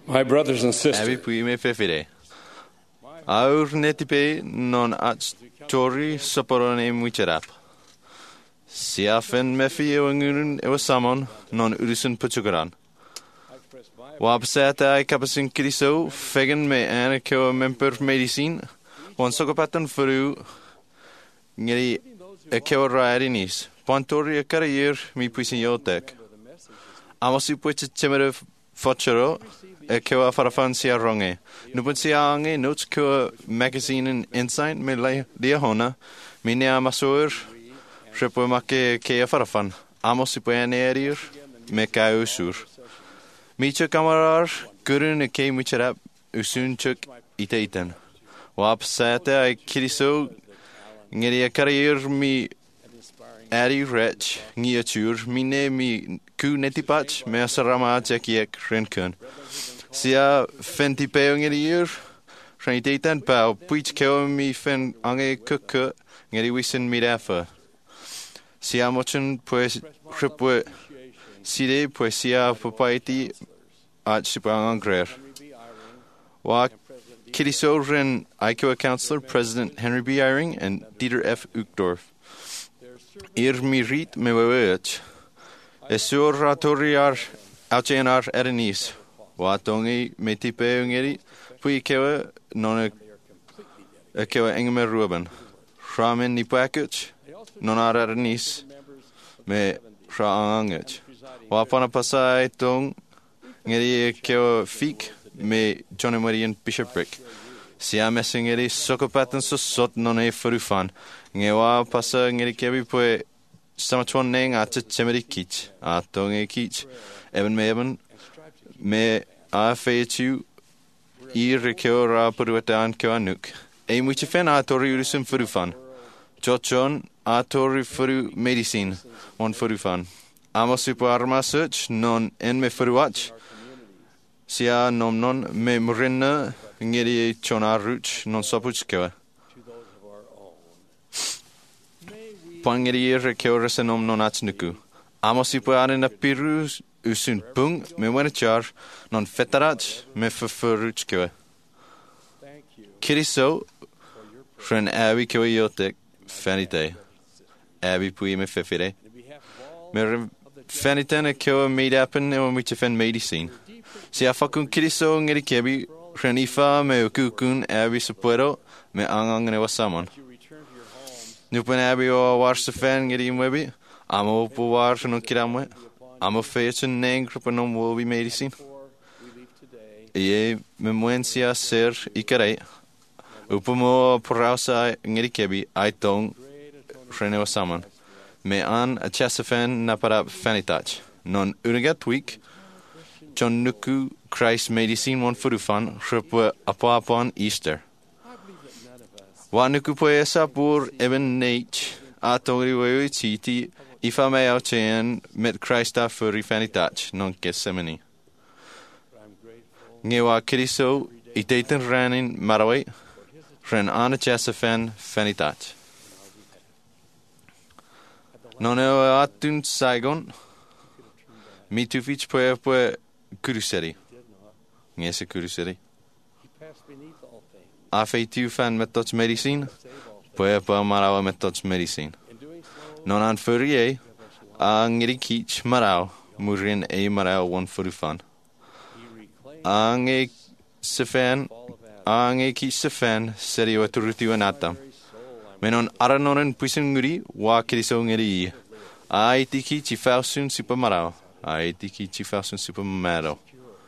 My brothers and sisters, Abi pui me fefire. Aur netipe non tori soporone mucherap. Siafen mefi ewangurun ewasamon non urusun puchugaran. Wabsata ai kapasin kiriso fegen me anako memper medicine. Wan sokopatan furu ngeri ekewa raarinis. Pantori a carrier mi puisin yotek. Amosi puiche chemere fochero ekewa farafan sia ronge. Nupun sia ange notes ko magazine and insight me lia hona. Mi ne amasur repo make ke farafan. Amosi puene erir me ka usur. Mi chuk kamarar gurun e ke mucherap usun chuk iteiten. Wap sate ai kiriso ngeri a carrier mi Ari rech ngiatur mine mi ku netipach me sarama jakiek renkun. Sia fenti peong ngeriur reintetan pau puich keo mi fen ange kuku ngeri wisen mirafa. Sia mochen pues ripwe side pues sia papaiti at sipang angrer. Wa kiriso ren Iowa Councilor President Henry B. Eyring and Dieter F. Uchtdorf. Mi rit me wewech. Esur ratoriar auchenar erenis. Watongi me tipe ungeri. Pui kewe non kewe engme ruben. Ramen ni package. Non erenis. Me raangech. Wapana pasai tong. Ngeri kewe fik. Me Johnny Marian Bishopric. Sia messingeri sokopatan so sot non e furufan. Ngewa pasa ngeri kebi pue samachon neng acha chemeri kich. Atonge kich. Eben me a fechu rekeo ra puruetan kewanuk. E muche fen atori urusum furufan. Chochon atori furu medicine. On furufan. Amosipu arma search non en me furuach. Sia nom non me murinna ngeri chona ruch non sopuch kewa. Pangeri rekeo resenom non achnuku. Amosipu arena pirus usun pung me wenachar non fetarach me furuch kewa. Kiriso ren abi kewa yotek fanite. Abi pui me fefire. Me fanitana kewa made happen e wiche fen medicine. Si afakun kiriso ngeri kebi renifa me ukukun abi supuero me angang ne wasamon. Nupen abi o warsefen ngeri mwebi. Amo pu war no kiramwe. Amo fechen neng grupenom wobi medicine. Ie me muensia ser ikare. Upumo porausa ngeri kebi aitong rene wasamon. Me an a chesafen naparap fanitach. Non urigat week. John Nuku Christ medicine one furufan rupwe apon Easter. Wa nuku poesa pur even nate atongri wewe chiti ifa me auchen met Christa furifanitach non Gethsemane. Ngewa kiriso itaten ranin maraway ren anachasafen fanitach. Noneo atun Saigon mi tufich poe Kuruseri. Ngese Kuruseri. Afeitu fan metods medicine. Poe marawa metods medicine. Non an furie. Angeri kich marau. Murin e marau one furufan. Ange sefen. Ange kich sefen. Serio turutu anatam. Menon aranonen puisenguri. Wa kiriso ngeri. Aiti kich fausun super marau. Aiti kichi fasun super mero.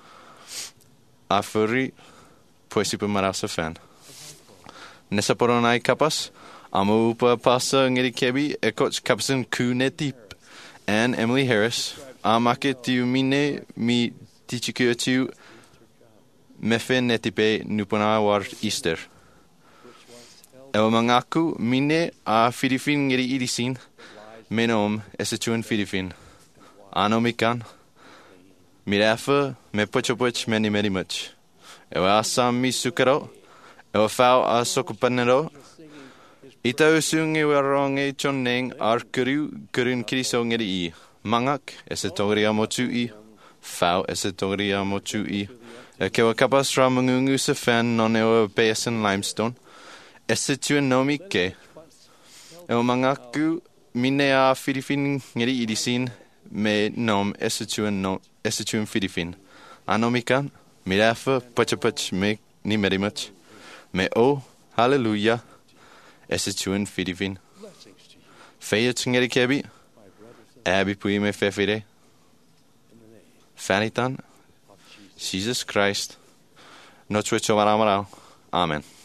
Afuri pues super marasa fan. Nessa poronai kapas. Amu upa pasa ngeri kebi ekoch kapsen kunetip and Emily Harris. Amake tiu mine mi tichikuatu mefen netipe nupana war Easter. Ewamangaku mine a Filipin ngeri irisin. Menom esechuan Filipin. Anomikan. Mirafa me pochopoch many much. Ewa asam mi sukaro. Ewa fau a sokupanero. Ita usung ewa ronge chonneng ar kuru kurun kiriso ngeri I. Mangak esetoriamotu I. Fau esetori amotu I. Ke wa kapas ra mangungu sa fan non e basin limestone. Esetu nomi ke. E o mangaku mine a Filipin ngeri idisin me nom esetu Filipin. Anomikan mirafa pachapach me ni merimach. Me o hallelujah esetu Filipin. Feyet ngeri kebi. Abi pui me fefire. Fanitan. Jesus Christ. Notre Amen.